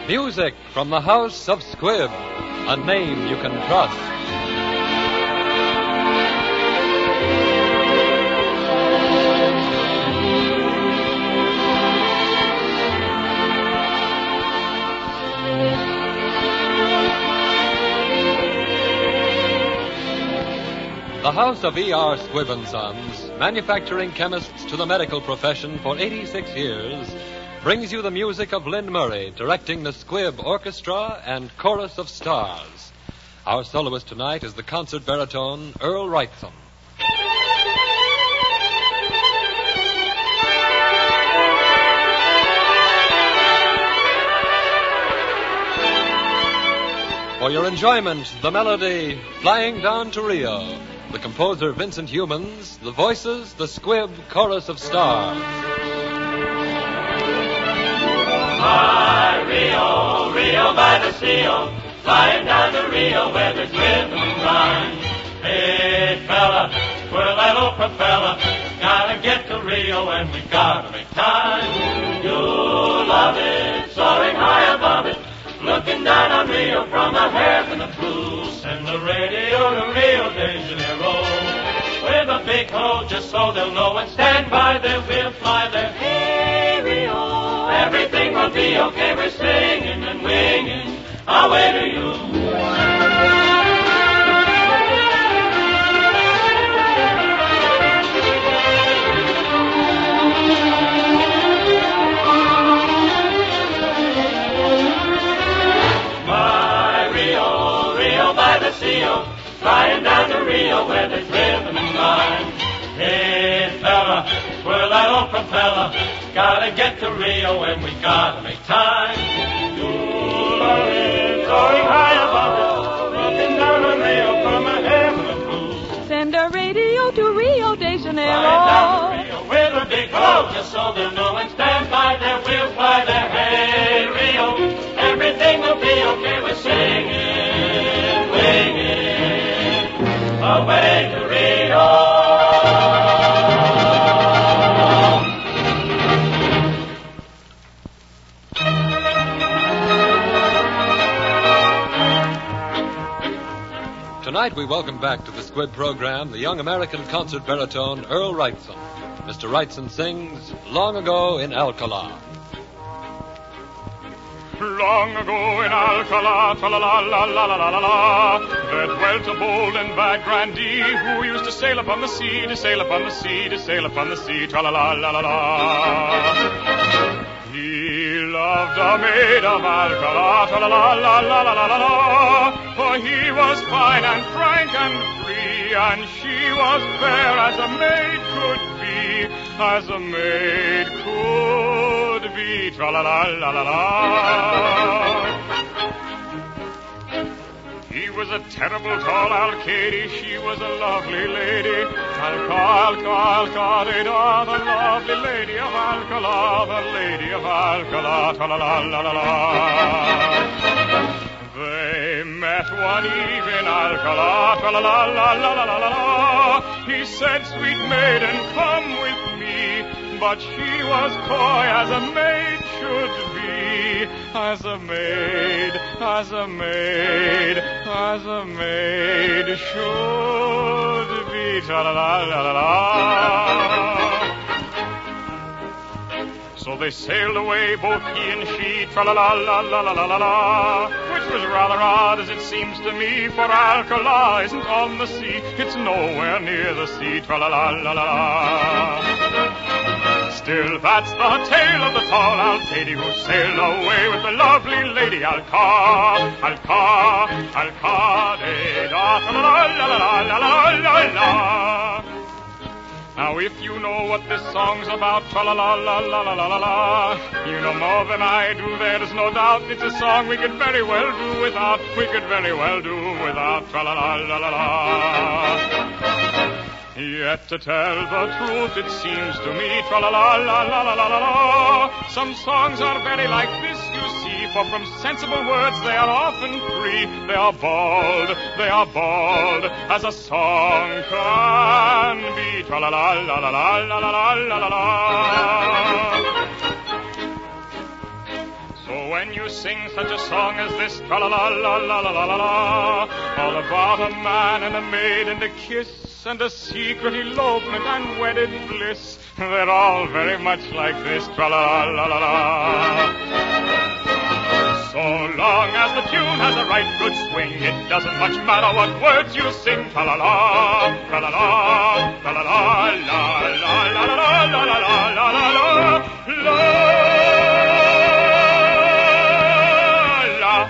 Music from the House of Squibb, a name you can trust. The House of E.R. Squibb & Sons, manufacturing chemists to the medical profession for 86 years, brings you the music of Lynn Murray, directing the Squibb Orchestra and Chorus of Stars. Our soloist tonight is the concert baritone, Earl Wrightson. For your enjoyment, the melody, Flying Down to Rio. The composer, Vincent Humans. The voices, the Squibb Chorus of Stars. My Rio, Rio by the Seal, flying down to Rio where there's rhythm and rhyme. Hey, fella, twirl that old propeller, gotta get to Rio and we gotta make time. You'll love it, soaring high above it, looking down on Rio from a heaven of blue. Send the radio to Rio de Janeiro with a big hoe just so they'll know and stand by there. We'll fly there. Hey, Rio, everything will be okay. We're singing and winging our way to you. Flying down to Rio where there's rhythm and rhyme. Hey, fella, twirl that old propeller, gotta get to Rio and we gotta make time. You'll love it, soaring high above it, looking down on Rio from a heaven of blue. Send a radio to Rio de Janeiro. Flying down to Rio with a big blow, just so they'll know and stand by there. We'll fly there. Hey, Rio, everything will be okay. We're singing, winging away to Rio. Tonight we welcome back to the Squibb program the young American concert baritone Earl Wrightson. Mr. Wrightson sings Long Ago in Alcala. Long ago in Alcala, tra-la-la-la-la-la-la-la, there dwelt a bold and bad grandee who used to sail upon the sea, to sail upon the sea, to sail upon the sea, tra-la-la-la-la-la. He loved a maid of Alcala, tra-la-la-la-la-la-la-la, for he was fine and frank and free, and she was fair as a maid could be, as a maid could be, tra-la-la-la-la-la. He was a terrible tall Alcady, she was a lovely lady. Alca, da, the lovely lady of Alcala, the lady of Alcala, tra-la-la-la-la-la. They met one eve in Alcala, tra-la-la-la-la-la-la-la. He said, sweet maiden, come with me, but she was coy as a maid should be, as a maid, as a maid, as a maid should be, tra-la-la-la-la-la. So they sailed away, both he and she, tra-la-la-la-la-la-la-la, which was rather odd, as it seems to me, for Alcala isn't on the sea, it's nowhere near the sea, tra-la-la-la-la-la. Still, that's the tale of the tall Alcady who sailed away with the lovely lady Alcade, da, tra-la-la-la-la-la-la-la-la. Now if you know what this song's about, tra-la-la-la-la-la-la-la, you know more than I do, there's no doubt it's a song we could very well do without, tra-la-la-la-la-la. Yet to tell the truth, it seems to me, tra-la-la-la-la-la-la-la, some songs are very like this, you see, for from sensible words they are often free, they are bald, as a song can be, tra-la-la-la-la-la-la-la-la-la-la. So when you sing such a song as this, tra-la-la-la-la-la-la-la, all about a man and a maid and a kiss and a secret elopement and wedded bliss. They're all very much like this, tra-la-la-la-la-la. So long as the tune has a right good swing, it doesn't much matter what words you sing. Tra-la-la, tra-la-la, tra-la-la, la-la-la-la-la-la-la-la-la.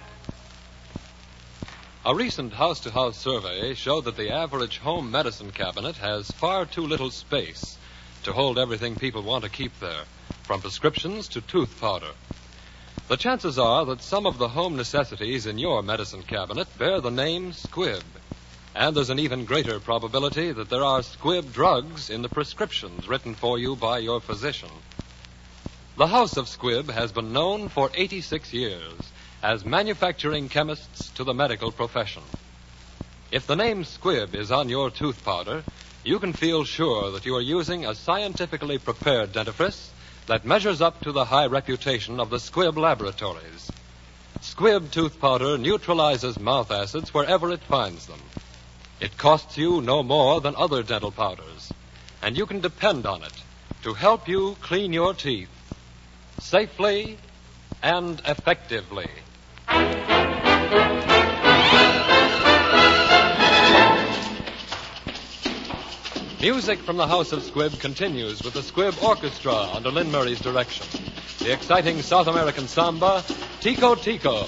A recent house-to-house survey showed that the average home medicine cabinet has far too little space to hold everything people want to keep there, from prescriptions to tooth powder. The chances are that some of the home necessities in your medicine cabinet bear the name Squibb. And there's an even greater probability that there are Squibb drugs in the prescriptions written for you by your physician. The House of Squibb has been known for 86 years as manufacturing chemists to the medical profession. If the name Squibb is on your tooth powder, you can feel sure that you are using a scientifically prepared dentifrice that measures up to the high reputation of the Squibb laboratories. Squibb tooth powder neutralizes mouth acids wherever it finds them. It costs you no more than other dental powders, and you can depend on it to help you clean your teeth safely and effectively. Music from the House of Squibb continues with the Squibb Orchestra under Lynn Murray's direction. The exciting South American samba, Tico Tico.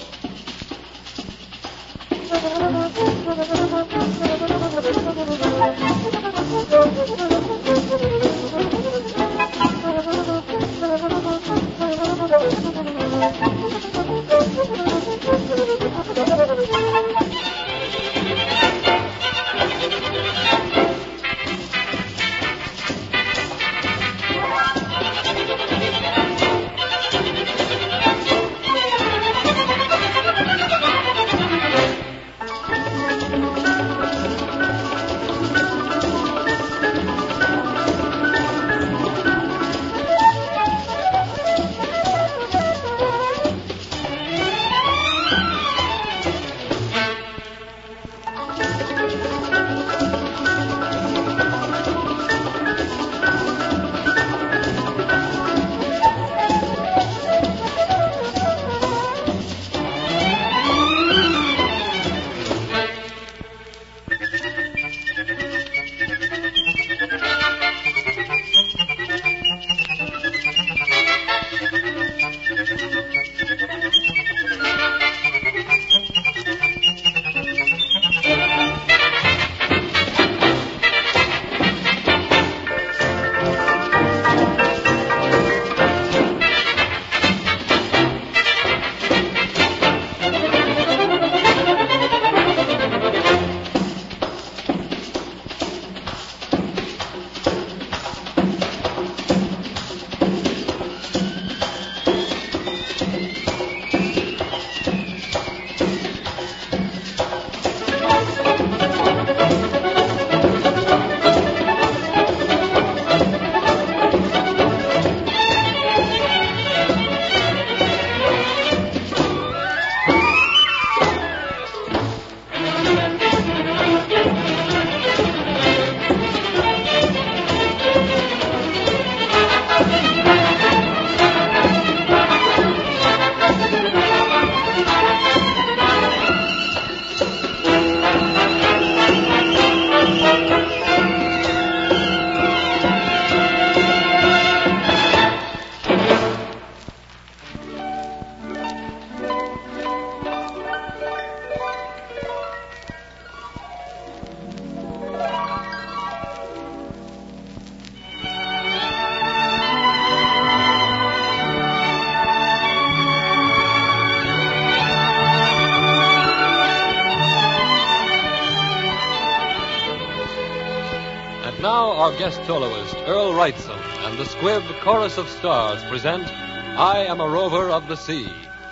Now our guest soloist, Earl Wrightson, and the Squibb Chorus of Stars present I Am a Rover of the Sea.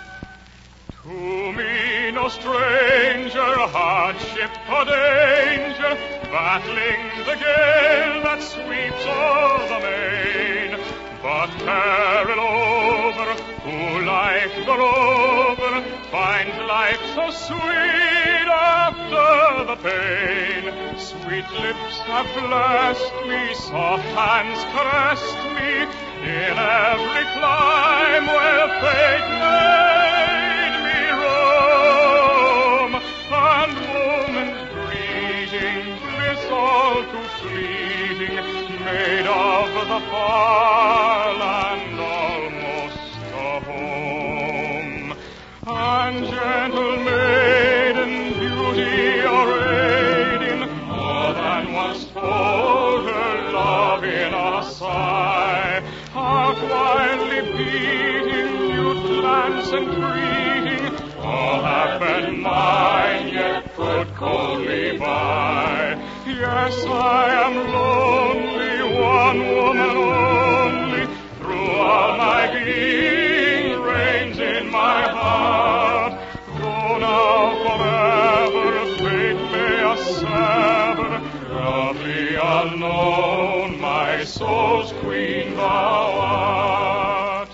To me no stranger, hardship or danger, battling the gale that sweeps all the main. But peril over, who like like the rover, finds life so sweet after the pain. Sweet lips have blessed me, soft hands caressed me, in every clime where fate made me roam. And woman's greeting, bliss all too fleeting, made of the far land almost a home. And gentle maiden, beauty arrayed in more than once told her love in a sigh. Heart wildly beating, mute glance entreating, all have been mine, yet put coldly by. Yes, I am lonely, one woman only, through all my being reigns in my heart. Go now forever, fate may us sever, lovely unknown, my soul's queen thou art.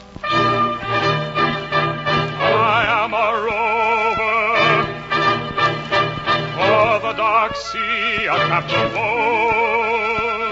I am a rover, for the dark sea a captain bold.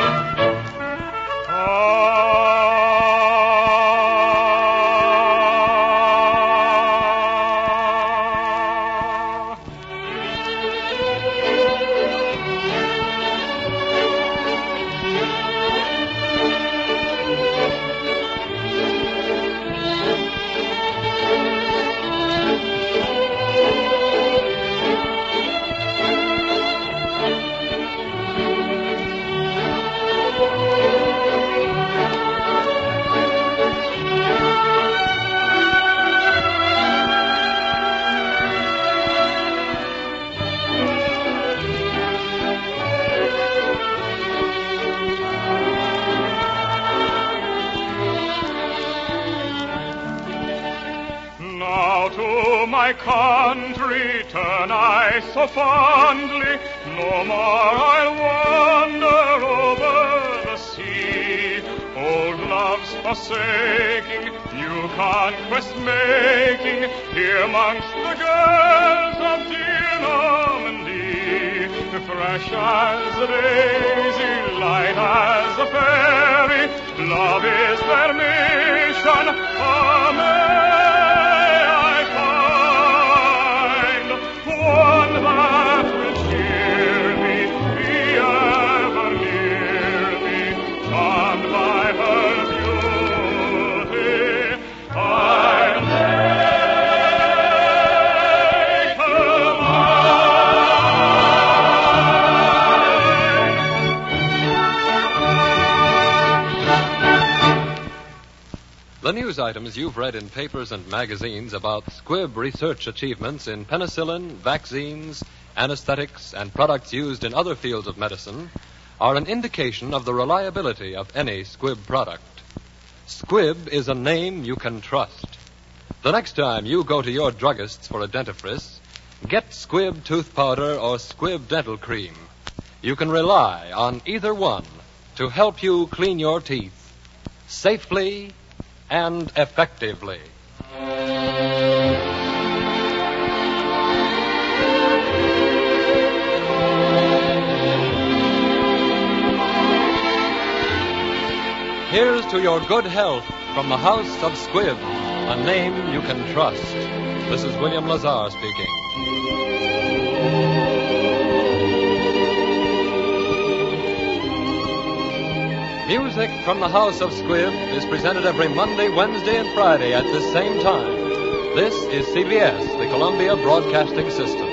Now to my country turn I so fondly, no more I'll wander over the sea. Old loves forsaking, new conquest making, here amongst the girls of dear Normandy. Fresh as a daisy, light as a fairy, love is their mission, amen. One that will cheer me, be ever near me, charmed by her beauty, I'll make her mine. The news items you've read in papers and magazines about Squibb research achievements in penicillin, vaccines, anesthetics, and products used in other fields of medicine are an indication of the reliability of any Squibb product. Squibb is a name you can trust. The next time you go to your druggist's for a dentifrice, get Squibb tooth powder or Squibb dental cream. You can rely on either one to help you clean your teeth safely and effectively. Here's to your good health from the House of Squibb, a name you can trust. This is William Lazar speaking. Music from the House of Squibb is presented every Monday, Wednesday, and Friday at this same time. This is CBS, the Columbia Broadcasting System.